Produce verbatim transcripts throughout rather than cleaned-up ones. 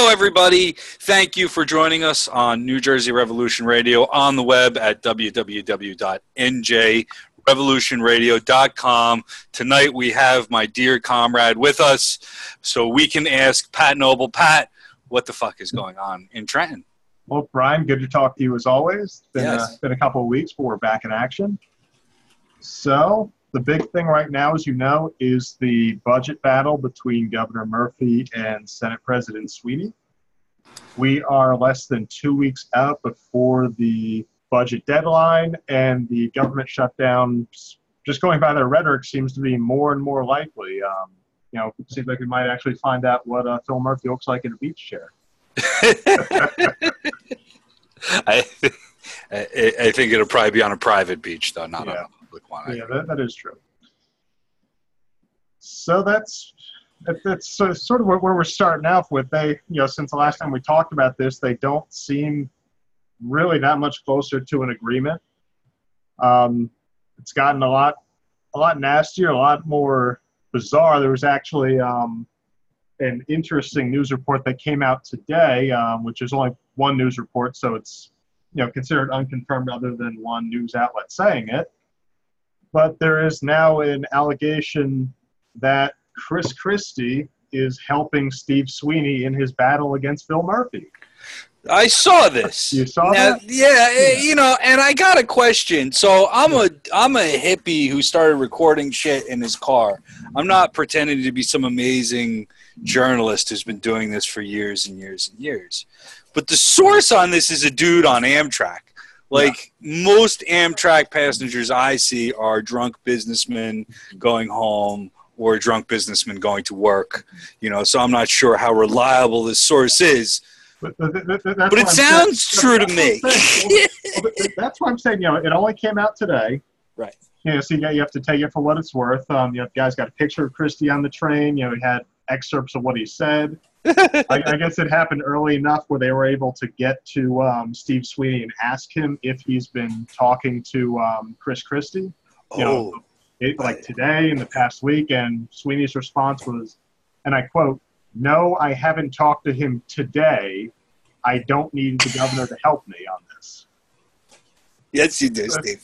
everybody. Thank you for joining us on New Jersey Revolution Radio on the web at w w w dot n j revolution radio dot com. Tonight we have my dear comrade with us so we can ask Pat Noble. Pat, what the fuck is going on in Trenton? Well, Brian, good to talk to you as always. It's been, yes. uh, been a couple of weeks, but we're back in action. So the big thing right now, as you know, is the budget battle between Governor Murphy and Senate President Sweeney. We are less than two weeks out before the budget deadline, and the government shutdown, just going by their rhetoric, seems to be more and more likely. Um, you know, it seems like we might actually find out what uh, Phil Murphy looks like in a beach chair. I, I, I think it'll probably be on a private beach, though, not yeah. on a public one. Yeah, that, that is true. So that's that's so sort of where we're starting off with. They, you know, since the last time we talked about this, they don't seem really that much closer to an agreement. Um, it's gotten a lot, a lot nastier, a lot more bizarre. There was actually um, an interesting news report that came out today, um, which is only one news report, so it's, you know, considered unconfirmed other than one news outlet saying it. But there is now an allegation that Chris Christie is helping Steve Sweeney in his battle against Phil Murphy. I saw this. You saw now, that? Yeah, yeah, you know, and I got a question. So I'm a I'm a hippie who started recording shit in his car. I'm not pretending to be some amazing journalist who's been doing this for years and years and years. But the source on this is a dude on Amtrak. Like, yeah. Most Amtrak passengers I see are drunk businessmen going home or drunk businessmen going to work. You know, so I'm not sure how reliable this source is. But, but, but, but it sounds true to me. Well, that's what I'm saying. You know, it only came out today. Right. You know, so you, got, you have to take it for what it's worth. Um, you know, the guy's got a picture of Christie on the train. You know, he had excerpts of what he said. I, I guess it happened early enough where they were able to get to um, Steve Sweeney and ask him if he's been talking to um, Chris Christie. You oh. know, it, like today in the past week, and Sweeney's response was, and I quote, "No, I haven't talked to him today. I don't need the governor to help me on this." Yes, you do, Steve.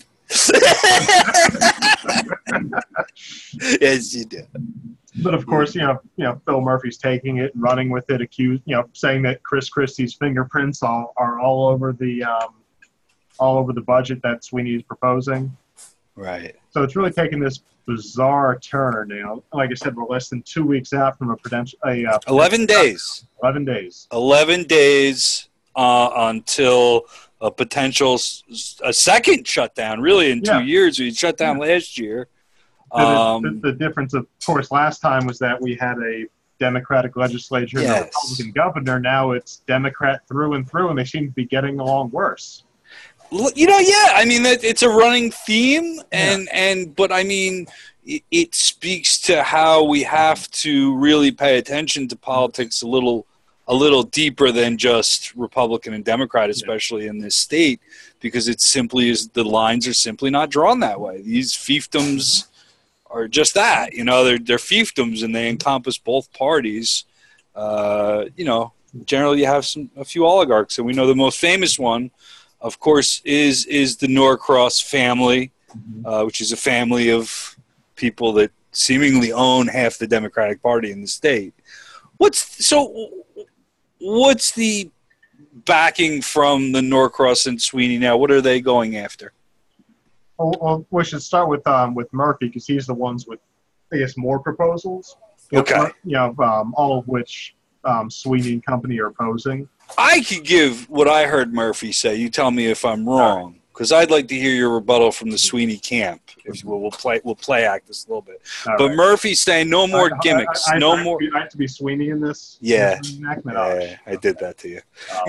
Yes, you do. But of course, you know, you know, Phil Murphy's taking it and running with it, accused, you know, saying that Chris Christie's fingerprints all, are all over the, um, all over the budget that Sweeney's proposing. Right. So it's really taken this bizarre turn. You know, like I said, we're less than two weeks out from a prudential. A, uh, Eleven days. Eleven days. Eleven days uh, until a potential a second shutdown. Really, in yeah. two years, we shut down yeah. last year. Um, the, the, the difference, of course, last time was that we had a Democratic legislature yes. and a Republican governor. Now it's Democrat through and through, and they seem to be getting along worse. You know, yeah. I mean, it's a running theme, and yeah. and but I mean, it, it speaks to how we have to really pay attention to politics a little, a little deeper than just Republican and Democrat, especially yeah. in this state, because it simply is the lines are simply not drawn that way. These fiefdoms are just that, you know, they're they're fiefdoms and they encompass both parties. Uh, you know, generally you have some a few oligarchs, and we know the most famous one, of course, is is the Norcross family, mm-hmm. uh, which is a family of people that seemingly own half the Democratic Party in the state. What's so? What's the backing from the Norcross and Sweeney now? What are they going after? Well, well we should start with um, with Murphy, because he's the ones with, I guess, more proposals. Okay. You know, um, all of which um, Sweeney and company are opposing. I could give what I heard Murphy say. You tell me if I'm wrong, because I'd like to hear your rebuttal from the Sweeney camp. If you will, we'll play we'll play act this a little bit. All but right. Murphy's saying no more I, gimmicks, I, I, no I more. Be, I have to be Sweeney in this. Yeah, this yeah, I did that to you.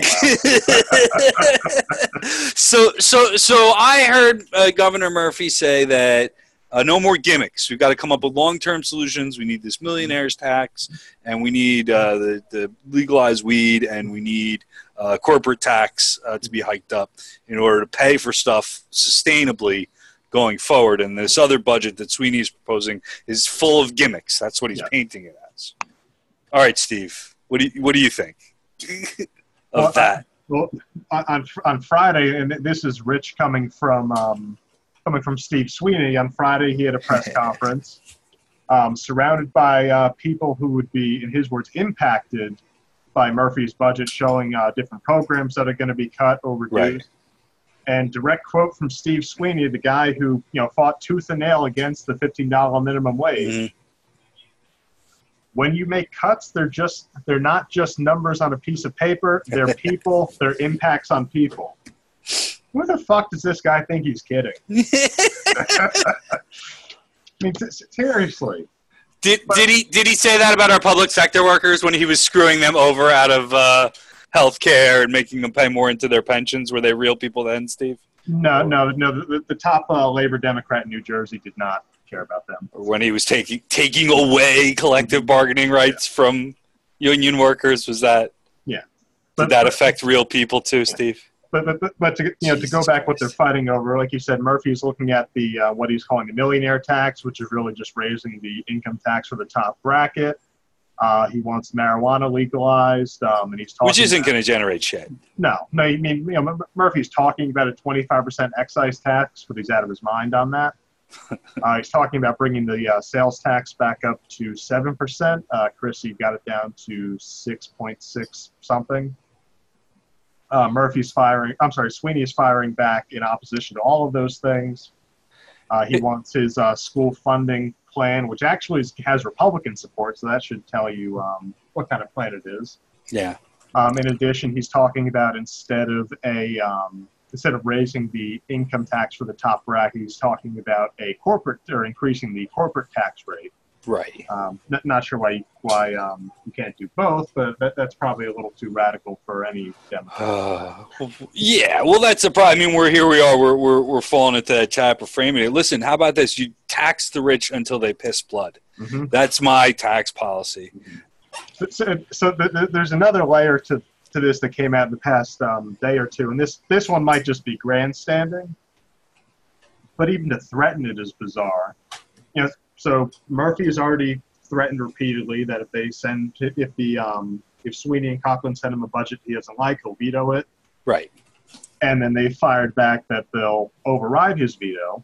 Oh, wow. so, so, so I heard uh, Governor Murphy say that uh, no more gimmicks. We've got to come up with long-term solutions. We need this millionaires tax, and we need uh, the the legalized weed, and we need uh, corporate tax uh, to be hiked up in order to pay for stuff sustainably going forward. And this other budget that Sweeney is proposing is full of gimmicks. That's what he's yeah. painting it as. All right, Steve, what do you, what do you think? of well, that. Well, on on Friday, and this is Rich coming from um, coming from Steve Sweeney. On Friday, he had a press conference, um, surrounded by uh, people who would be, in his words, impacted by Murphy's budget, showing uh, different programs that are going to be cut or reduced. Right. And direct quote from Steve Sweeney, the guy who you know fought tooth and nail against the fifteen dollar minimum wage. Mm-hmm. When you make cuts, they're just they're not just numbers on a piece of paper. They're people. They're impacts on people. Who the fuck does this guy think he's kidding? I mean, seriously. Did but, did he did he say that about our public sector workers when he was screwing them over out of uh, health care and making them pay more into their pensions? Were they real people then, Steve? No, no, no. The, the top uh, labor Democrat in New Jersey did not care about them. Or when he was taking taking away collective bargaining rights yeah. from union workers, was that? Yeah. But, did that but, affect real people too, Steve? But but but, but to you know Jesus to go back, Christ. What they're fighting over, like you said, Murphy's looking at the uh, what he's calling the millionaire tax, which is really just raising the income tax for the top bracket. Uh, he wants marijuana legalized, um, and he's talking. Which isn't going to generate shit. No, no. I mean, you know, Murphy's talking about a twenty-five percent excise tax, but he's out of his mind on that. uh, he's talking about bringing the uh, sales tax back up to seven percent. Uh, Chris, you got it down to six point six something. Uh, Murphy's firing. I'm sorry, Sweeney is firing back in opposition to all of those things. Uh, he wants his uh, school funding plan, which actually is, has Republican support, so that should tell you um, what kind of plan it is. Yeah. Um, in addition, he's talking about instead of a um, instead of raising the income tax for the top bracket, he's talking about a corporate or increasing the corporate tax rate. Right. Um, not, not sure why why um, you can't do both, but that, that's probably a little too radical for any Democrat. Uh, yeah, well, that's the problem. I mean, we're here. We are. We're we're we're falling into that trap of framing it. Listen, how about this? You tax the rich until they piss blood. Mm-hmm. That's my tax policy. So, so, so th- th- there's another layer to to this that came out in the past um, day or two, and this this one might just be grandstanding, but even to threaten it is bizarre. You know. So Murphy has already threatened repeatedly that if they send, if the um, if Sweeney and Coughlin send him a budget he doesn't like, he'll veto it. Right. And then they fired back that they'll override his veto,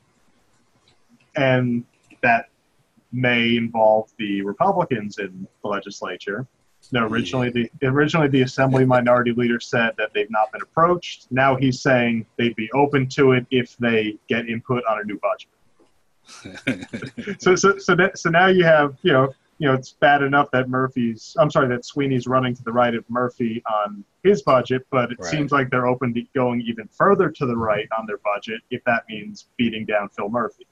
and that may involve the Republicans in the legislature. No, originally the originally the Assembly Minority Leader said that they've not been approached. Now he's saying they'd be open to it if they get input on a new budget. so so so that, so now you have you know you know it's bad enough that Murphy's I'm sorry that Sweeney's running to the right of Murphy on his budget, but it right. seems like they're open to going even further to the right on their budget if that means beating down Phil Murphy.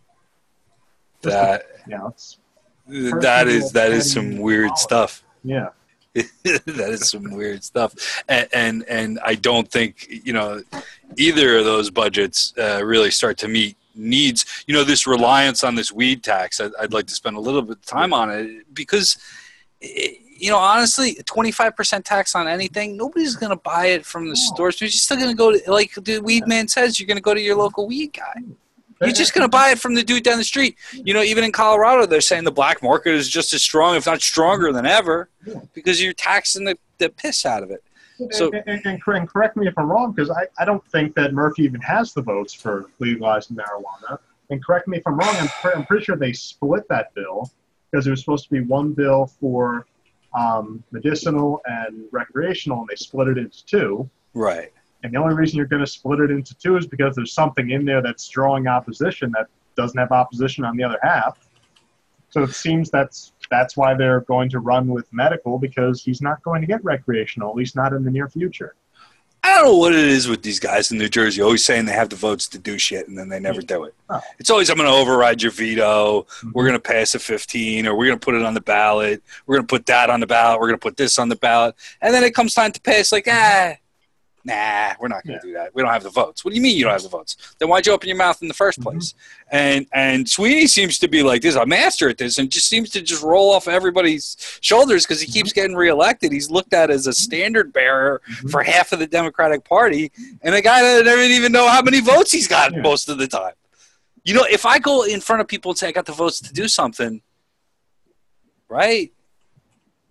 That you know, it's that is that is some weird stuff. Yeah. That is some weird stuff, and, and and I don't think you know either of those budgets uh, really start to meet needs. You know, this reliance on this weed tax, I'd, I'd like to spend a little bit of time on it because, you know, honestly, a twenty-five percent tax on anything, nobody's going to buy it from the stores. You're still going to go to, like the weed man says, you're going to go to your local weed guy. You're just going to buy it from the dude down the street. You know, even in Colorado, they're saying the black market is just as strong, if not stronger than ever, because you're taxing the, the piss out of it. So, and, and, and correct me if I'm wrong, because I, I don't think that Murphy even has the votes for legalizing marijuana. And correct me if I'm wrong, I'm, pre- I'm pretty sure they split that bill because it was supposed to be one bill for um, medicinal and recreational, and they split it into two. Right. And the only reason you're going to split it into two is because there's something in there that's drawing opposition that doesn't have opposition on the other half. So it seems that's that's why they're going to run with medical, because he's not going to get recreational, at least not in the near future. I don't know what it is with these guys in New Jersey, always saying they have the votes to do shit, and then they never do it. Oh. It's always, I'm going to override your veto, mm-hmm. we're going to pass a fifteen, or we're going to put it on the ballot, we're going to put that on the ballot, we're going to put this on the ballot, and then it comes time to pass, like, ah, nah, we're not going to yeah. do that. We don't have the votes. What do you mean you don't have the votes? Then why'd you open your mouth in the first place? Mm-hmm. And and Sweeney seems to be like this, a master at this, and just seems to just roll off everybody's shoulders because he mm-hmm. keeps getting reelected. He's looked at as a standard bearer mm-hmm. for half of the Democratic Party, and a guy that doesn't even know how many votes he's got yeah. most of the time. You know, if I go in front of people and say I got the votes to do something, right?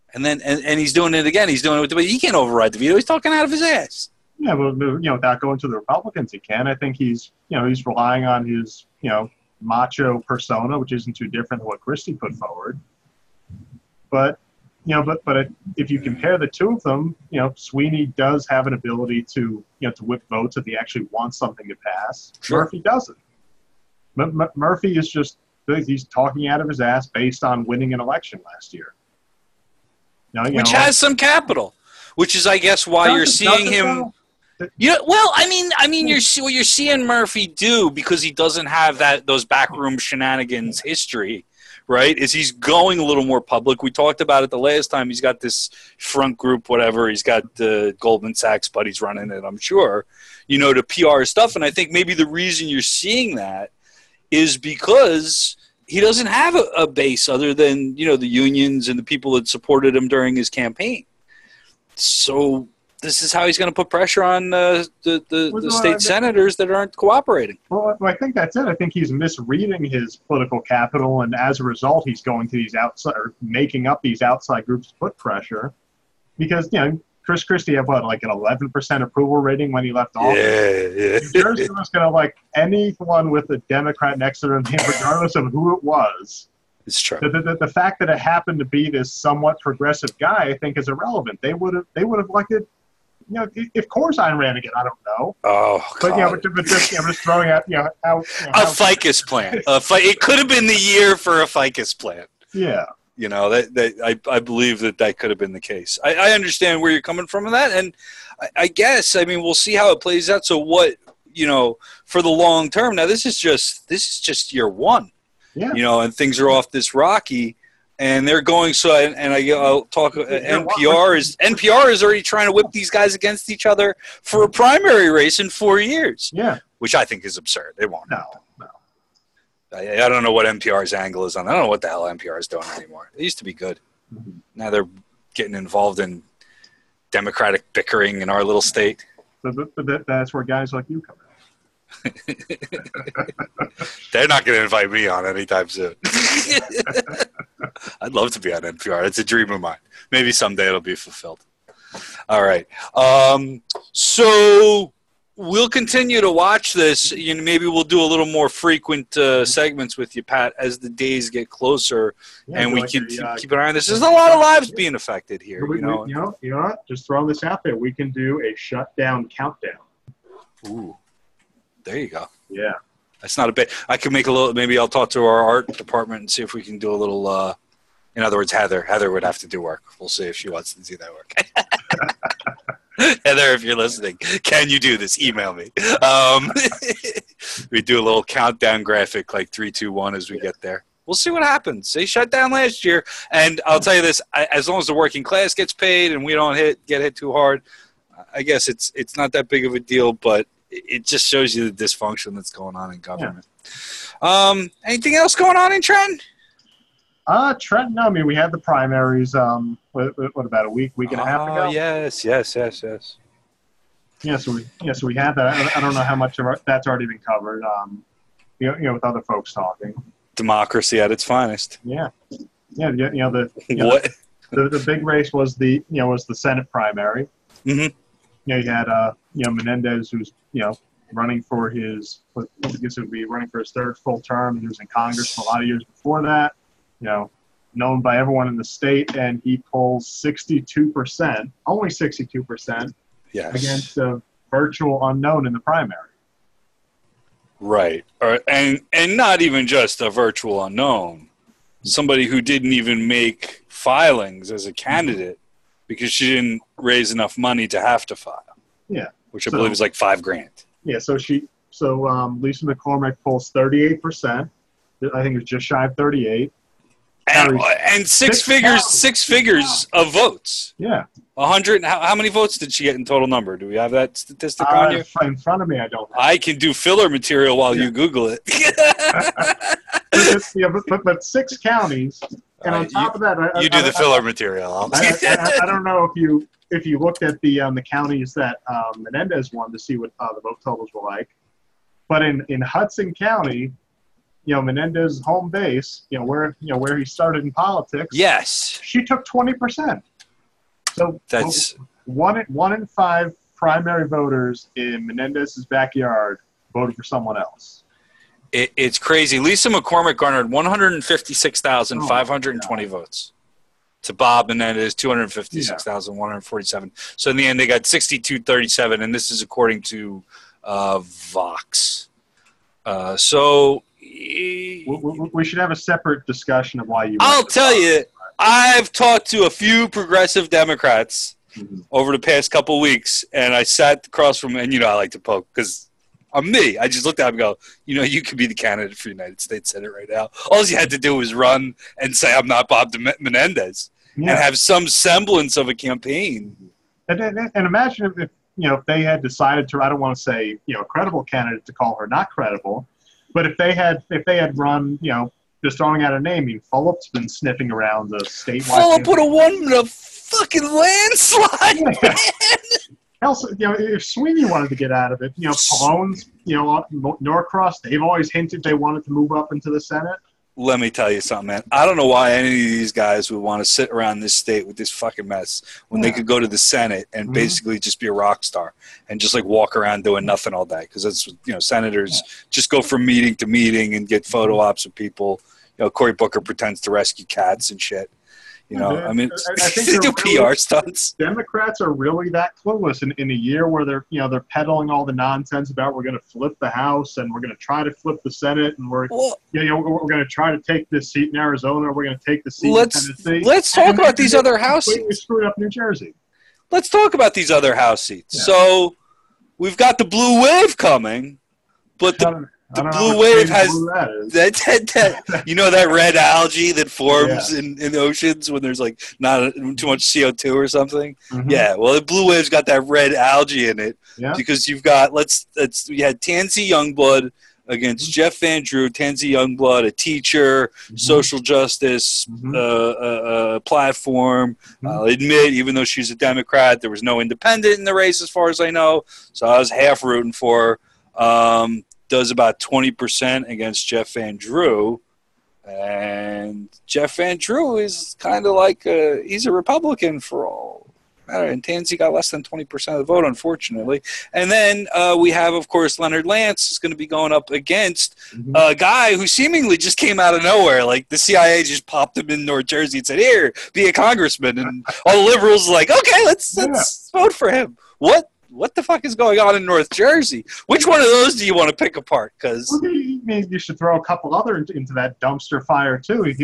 And then and, and he's doing it again. He's doing it with the – he can't override the veto. He's talking out of his ass. Yeah, well, you know, without going to the Republicans, he can. I think he's, you know, he's relying on his, you know, macho persona, which isn't too different than what Christie put forward. But, you know, but but if you compare the two of them, you know, Sweeney does have an ability to, you know, to whip votes if he actually wants something to pass. Sure. Murphy doesn't. M- M- Murphy is just he's talking out of his ass based on winning an election last year. You know, you which know, has some capital, which is, I guess, why you're seeing him. You know, well, I mean, I mean, you're what you're seeing Murphy do because he doesn't have that those backroom shenanigans history, right? Is he's going a little more public. We talked about it the last time. He's got this front group, whatever. He's got the Goldman Sachs buddies running it, I'm sure, you know, to P R stuff. And I think maybe the reason you're seeing that is because he doesn't have a, a base other than, you know, the unions and the people that supported him during his campaign. So this is how he's going to put pressure on uh, the, the, well, the well, state senators that aren't cooperating. Well, I think that's it. I think he's misreading his political capital, and as a result, he's going to these outside, or making up these outside groups to put pressure. Because, you know, Chris Christie had, what, like an eleven percent approval rating when he left office? Yeah, yeah. New Jersey was going to like anyone with a Democrat next to them, regardless of who it was. It's true. The, the, the fact that it happened to be this somewhat progressive guy, I think, is irrelevant. They would have they would have elected, you know, if Corzine ran again, I don't know. Oh, but God. yeah, but, but just you know, just throwing out, you know, how, you know, a how, ficus plant. A fi- it could have been the year for a ficus plant. Yeah. You know, that, that I, I believe that that could have been the case. I, I understand where you're coming from in that, and I, I guess, I mean, we'll see how it plays out. So what, you know, for the long term, now this is just this is just year one, yeah. you know, and things are off this rocky, and they're going, so, and, and I, I'll talk, uh, N P R is, N P R is already trying to whip these guys against each other for a primary race in four years. Yeah. Which I think is absurd. They won't. No, no. I, I don't know what N P R's angle is on. I don't know what the hell N P R is doing anymore. They used to be good. Mm-hmm. Now they're getting involved in Democratic bickering in our little state. But, but, but that, that's where guys like you come in. They're not going to invite me on anytime soon. I'd love to be on N P R. It's a dream of mine. Maybe someday it'll be fulfilled. All right. Um, so we'll continue to watch this. You know, maybe we'll do a little more frequent uh, segments with you, Pat, as the days get closer, Yeah, and we like can a, uh, keep an eye on this. There's a lot of lives being affected here. We, You know, we, you know, you know what? Just throwing this out there. We can do a shutdown countdown. Ooh, there you go. Yeah. That's not a bit. I can make a little. Maybe I'll talk to our art department and see if we can do a little. Uh, in other words, Heather. Heather would have to do work. We'll see if she wants to do that work. Heather, if you're listening, can you do this? Email me. Um, we do a little countdown graphic, like three, two, one, as we get there. We'll see what happens. They shut down last year, and I'll tell you this: I, as long as the working class gets paid and we don't hit get hit too hard, I guess it's it's not that big of a deal. But it just shows you the dysfunction that's going on in government. Yeah. Um, anything else going on in Trenton? Uh, Trenton, no, I mean, we had the primaries, um, what, what about a week, week and a half ago? Oh, yes, yes, yes, yes. Yeah, so we, yeah, so we had that. I don't know how much of our, that's already been covered, um, you know, you know, with other folks talking. Democracy at its finest. Yeah. Yeah, you know, the, you know, what? The, the big race was the, you know, was the Senate primary. Mm-hmm. You know, you had, uh, you know, Menendez, who's, you know, running for his, I guess it would be running for his third full term. He was in Congress for a lot of years before that. You know, known by everyone in the state, and he polls sixty-two percent, only sixty-two percent, yes, against a virtual unknown in the primary. Right, or, and and not even just a virtual unknown, somebody who didn't even make filings as a candidate because she didn't raise enough money to have to file. Yeah, which I so, believe is like five grand. Yeah, so she, so um, Lisa McCormick polls thirty-eight percent. I think it was just shy of thirty-eight. And, and six, six figures, thousand. six figures of votes. Yeah, a hundred. How, how many votes did she get in total number? Do we have that statistic uh, on you? In front of me, I don't. Know. I can do filler material while yeah. you Google it. but, yeah, but, but, but six counties, and on uh, top you, of that, I, you do I, the I, filler I, material. I, I, I don't know if you if you looked at the um, the counties that um, Menendez won to see what uh, the vote totals were like, but in in Hudson County. you know, Menendez's home base, you know, where you know where he started in politics. Yes. She took twenty percent. So That's one one in five primary voters in Menendez's backyard voted for someone else. it, it's crazy. Lisa McCormick garnered one hundred fifty-six thousand five hundred twenty oh, votes to Bob Menendez, two hundred fifty-six thousand one hundred forty-seven. Yeah. So in the end, they got sixty-two thirty-seven, and this is according to uh, Vox. Uh, so we, we, we should have a separate discussion of why you. I'll tell Vox. you, I've talked to a few progressive Democrats mm-hmm. over the past couple of weeks, and I sat across from, and you know I like to poke because I'm me. I just looked at him and go, you know, you could be the candidate for the United States Senate right now. All you had to do was run and say, I'm not Bob Menendez, yeah. and have some semblance of a campaign. And, and, and imagine if, if, you know, if they had decided to, I don't want to say, you know, credible candidate to call her not credible, but if they had, if they had run, you know, just throwing out a name, I mean, Fulop's been sniffing around the statewide. Fulop would have won the fucking landslide, yeah. man. Also, you know, if Sweeney wanted to get out of it, you know, Palone's, you know, Norcross, they've always hinted they wanted to move up into the Senate. Let me tell you something, man. I don't know why any of these guys would want to sit around this state with this fucking mess when yeah. they could go to the Senate and mm-hmm. basically just be a rock star and just like walk around doing nothing all day. Because that's, you know, senators yeah. just go from meeting to meeting and get photo ops of people. You know, Cory Booker pretends to rescue cats and shit. You know, yeah, I mean, I, I think they do really, P R stunts. Democrats are really that clueless in, in a year where they're, you know, they're peddling all the nonsense about we're going to flip the House and we're going to try to flip the Senate and we're, well, you know, we're, we're going to try to take this seat in Arizona. We're going to take the seat let's, in Tennessee. Let's talk and about these other House seats. We screwed up New Jersey. Let's talk about these other House seats. Yeah. So we've got the blue wave coming, but the The blue wave has that, that, that you know that red algae that forms yeah. in, in the oceans when there's like not too much C O two or something. Mm-hmm. Yeah, well, the blue wave's got that red algae in it yeah. because you've got let's let's we had Tansy Youngblood against mm-hmm. Jeff Van Drew. Tansy Youngblood, a teacher, mm-hmm. social justice mm-hmm. uh, uh, uh, platform. Mm-hmm. I'll admit, even though she's a Democrat, there was no independent in the race as far as I know, so I was half rooting for her. Um, does about twenty percent against Jeff Van Drew. And Jeff Van Drew is kind of like a, he's a Republican for all matter. And Tansy got less than twenty percent of the vote, unfortunately. And then uh, we have, of course, Leonard Lance is going to be going up against mm-hmm. a guy who seemingly just came out of nowhere. Like the C I A just popped him in North Jersey and said, here, be a congressman. And all the liberals are like, okay, let's, let's yeah. vote for him. What? What the fuck is going on in North Jersey? Which one of those do you want to pick apart? Because well, you, you should throw a couple other into that dumpster fire too. If you,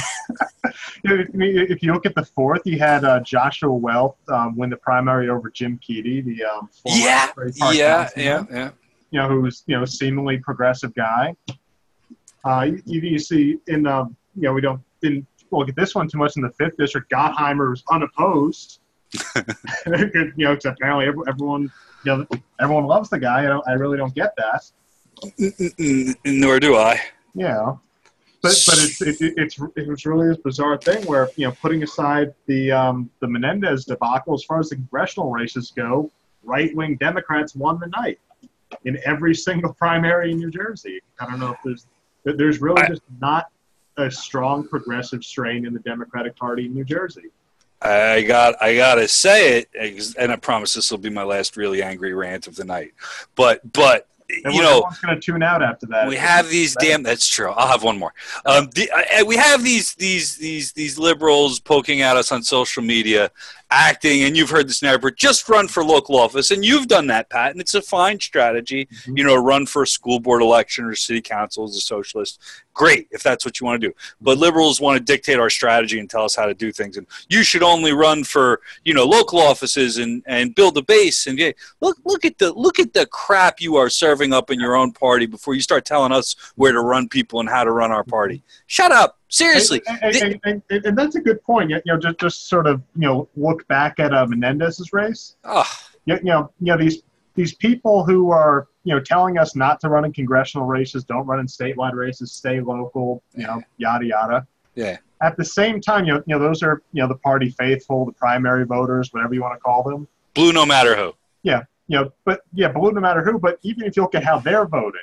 if you look at the fourth, you had uh, Joshua Wealth um, win the primary over Jim Keedy, the um, former yeah, yeah, yeah, yeah. You know, who's you know seemingly progressive guy. Uh, you, you see in uh, you know we don't didn't look at this one too much in the fifth district. Gottheimer was unopposed. you know, except apparently everyone, you know, everyone loves the guy. I, don't, I really don't get that. Nor do I. Yeah, but but it's it, it's it was really this bizarre thing where you know, putting aside the um, the Menendez debacle, as far as the congressional races go, right wing Democrats won the night in every single primary in New Jersey. I don't know if there's there's really I, just not a strong progressive strain in the Democratic Party in New Jersey. I got I gotta say it, and I promise this will be my last really angry rant of the night. But but and you know, going to tune out after that. We have these damn. That's true. I'll have one more. Um, the, uh, we have these these these these liberals poking at us on social media, acting, and you've heard this narrative. Just run for local office, and you've done that, Pat, and it's a fine strategy. Mm-hmm. You know, run for a school board election or city council as a socialist. Great, if that's what you want to do. But liberals want to dictate our strategy and tell us how to do things. And you should only run for, you know, local offices and, and build a base. And yeah, look look at the look at the crap you are serving up in your own party before you start telling us where to run people and how to run our party. Shut up. Seriously. And, and, and, and, and that's a good point. You know, just just sort of, you know, look back at uh, Menendez's race. Oh. You, you know, you know these these people who are, you know, telling us not to run in congressional races, don't run in statewide races, stay local, you know, yada, yada. Yeah. At the same time, you know, you know, those are, you know, the party faithful, the primary voters, whatever you want to call them. Blue no matter who. Yeah. You know, but, yeah, blue no matter who. But even if you look at how they're voting,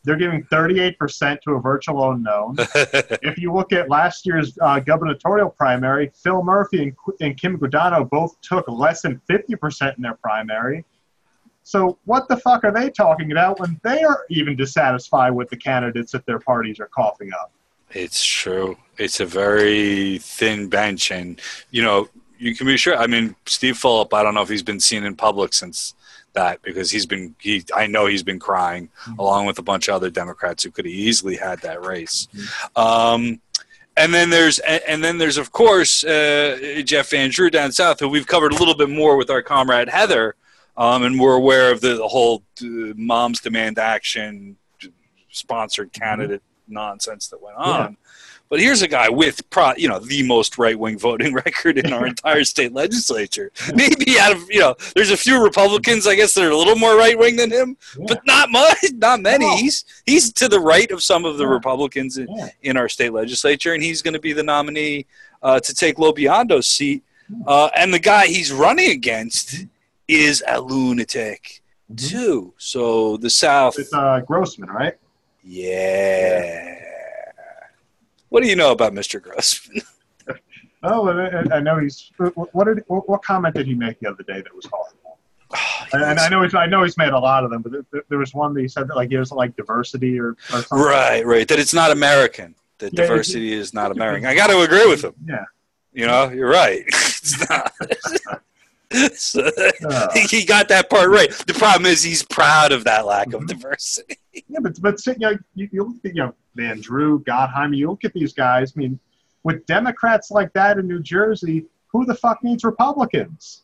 They're giving thirty-eight percent to a virtual unknown. If you look at last year's uh, gubernatorial primary, Phil Murphy and, and Kim Guadagno both took less than fifty percent in their primary. So what the fuck are they talking about when they are even dissatisfied with the candidates that their parties are coughing up? It's true. It's a very thin bench, and, you know, you can be sure. I mean, Steve Fulop, I don't know if he's been seen in public since that, because he's been he I know he's been crying mm-hmm. along with a bunch of other Democrats who could have easily had that race. Mm-hmm. Um, and then there's and then there's of course uh, Jeff Van Drew down south, who we've covered a little bit more with our comrade Heather, um, and we're aware of the, the whole uh, Moms Demand Action sponsored candidate mm-hmm. nonsense that went on. Yeah. But here's a guy with, pro, you know, the most right-wing voting record in our entire state legislature. Maybe out of, you know, there's a few Republicans, I guess, that are a little more right-wing than him, yeah. but not much, not many. No. He's he's to the right of some of the yeah. Republicans in, yeah. in our state legislature, and he's going to be the nominee uh, to take Lobiondo's seat. Uh, and the guy he's running against is a lunatic, mm-hmm. too. So the South. It's uh, Grossman, right? Yeah. yeah. What do you know about Mister Grossman? Oh, I know he's. What did what comment did he make the other day that was horrible? Oh, and I know he's. I know he's made a lot of them, but there was one that he said that like he was like diversity or, or something. Right, right. That it's not American. That yeah, diversity is not American. I got to agree with him. Yeah. You know, you're right. It's not. So, uh, he got that part right. The problem is he's proud of that lack of diversity. Yeah, but but you know, you, you look at, you know, Van Drew, Gottheimer, you look at these guys. I mean, with Democrats like that in New Jersey, who the fuck needs Republicans?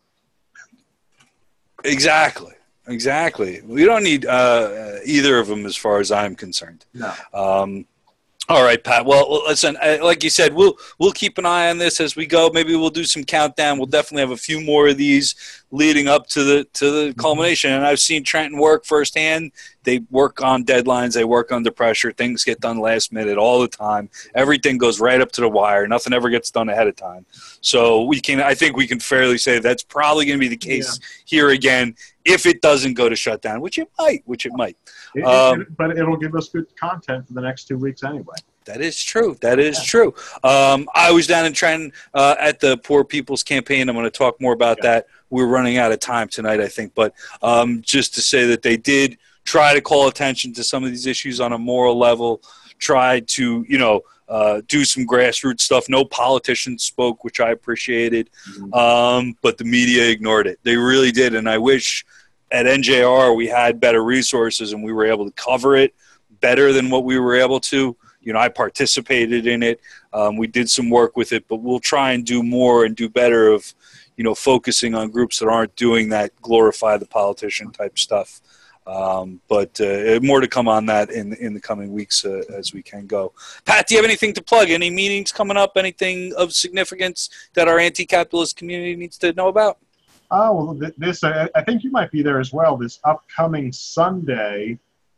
Exactly, exactly. We don't need uh, either of them, as far as I'm concerned. No. Um, All right, Pat. Well, listen, like you said, we'll we'll keep an eye on this as we go. Maybe we'll do some countdown. We'll definitely have a few more of these leading up to the to the culmination. And I've seen Trenton work firsthand. They work on deadlines. They work under pressure. Things get done last minute all the time. Everything goes right up to the wire. Nothing ever gets done ahead of time. So we can, I think we can fairly say that's probably going to be the case yeah. here again if it doesn't go to shutdown, which it might, which it might. It, um, it, but it'll give us good content for the next two weeks anyway. That is true. That is yeah. true. Um, I was down in Trenton uh, at the Poor People's Campaign. I'm going to talk more about yeah. that. We're running out of time tonight, I think. But um, just to say that they did try to call attention to some of these issues on a moral level, tried to, you know, uh, do some grassroots stuff. No politicians spoke, which I appreciated. Mm-hmm. Um, but the media ignored it. They really did. And I wish at N J R we had better resources and we were able to cover it better than what we were able to. You know, I participated in it. Um, we did some work with it, but we'll try and do more and do better of, you know, focusing on groups that aren't doing that glorify the politician type stuff. Um, but uh, more to come on that in in the coming weeks uh, as we can go. Pat, do you have anything to plug? Any meetings coming up? Anything of significance that our anti-capitalist community needs to know about? Oh, well, this uh, I think you might be there as well. This upcoming Sunday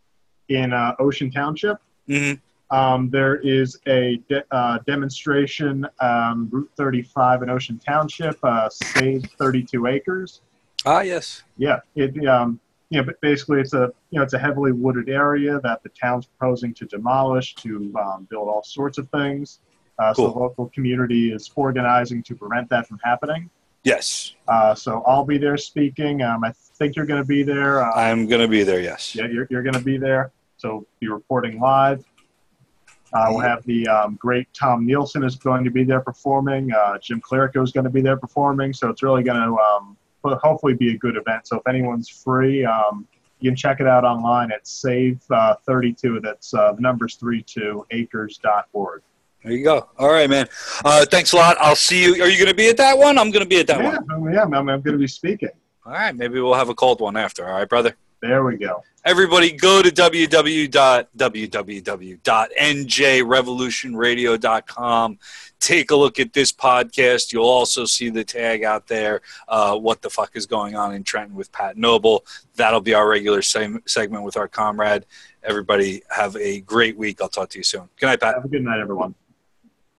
in uh, Ocean Township. Mm-hmm. Um, there is a de- uh, demonstration, um, Route thirty-five in Ocean Township, uh, Save thirty-two acres. Ah, yes. Yeah, it, um, you know, but basically it's a, you know, it's a heavily wooded area that the town's proposing to demolish to um, build all sorts of things. Uh, cool. So the local community is organizing to prevent that from happening. Yes. Uh, so I'll be there speaking. Um, I think you're going to be there. Uh, I'm going to be there, yes. Yeah, you're, you're going to be there. So be reporting live. Uh, we'll have the um, great Tom Nielsen is going to be there performing. Uh, Jim Clerico is going to be there performing. So it's really going to um, hopefully be a good event. So if anyone's free, um, you can check it out online at Save thirty-two. That's uh, the number's thirty-two acres dot org. There you go. All right, man. Uh, thanks a lot. I'll see you. Are you going to be at that one? I'm going to be at that yeah, one. Yeah, I'm, I'm going to be speaking. All right. Maybe we'll have a cold one after. All right, brother? There we go. Everybody go to w w w dot n j revolution radio dot com. Take a look at this podcast. You'll also see the tag out there, uh, what the fuck is going on in Trenton with Pat Noble. That'll be our regular seg- segment with our comrade. Everybody have a great week. I'll talk to you soon. Good night, Pat. Have a good night, everyone.